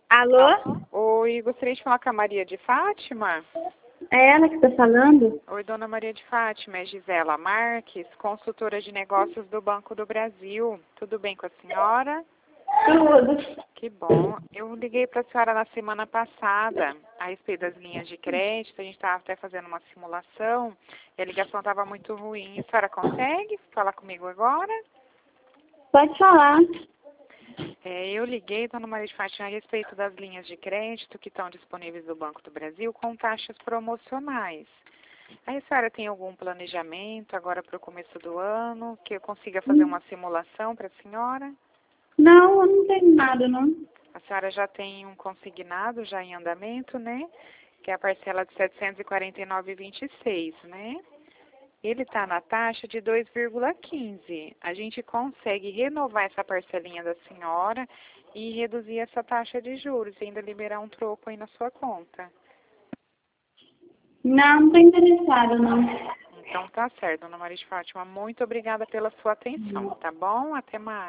Alô? Oi, gostaria de falar com a Maria de Fátima. É ela que está falando? Oi, dona Maria de Fátima, é Gisela Marques, consultora de negócios do Banco do Brasil. Tudo bem com a senhora? Tudo. Que bom. Eu liguei para a senhora na semana passada a respeito das linhas de crédito. A gente estava até fazendo uma simulação e a ligação estava muito ruim. A senhora consegue falar comigo agora? Pode falar. Eu liguei, dona Maria de Fátima, a respeito das linhas de crédito que estão disponíveis no Banco do Brasil com taxas promocionais. Aí a senhora tem algum planejamento agora para o começo do ano, que eu consiga fazer uma simulação para a senhora? Não, eu não tenho nada, não. A senhora já tem um consignado já em andamento, né? Que é a parcela de R$ 749,26, né? Ele está na taxa de 2,15. A gente consegue renovar essa parcelinha da senhora e reduzir essa taxa de juros e ainda liberar um troco aí na sua conta. Não, não estou interessada, não. Então tá certo, dona Maria de Fátima. Muito obrigada pela sua atenção, tá bom? Até mais.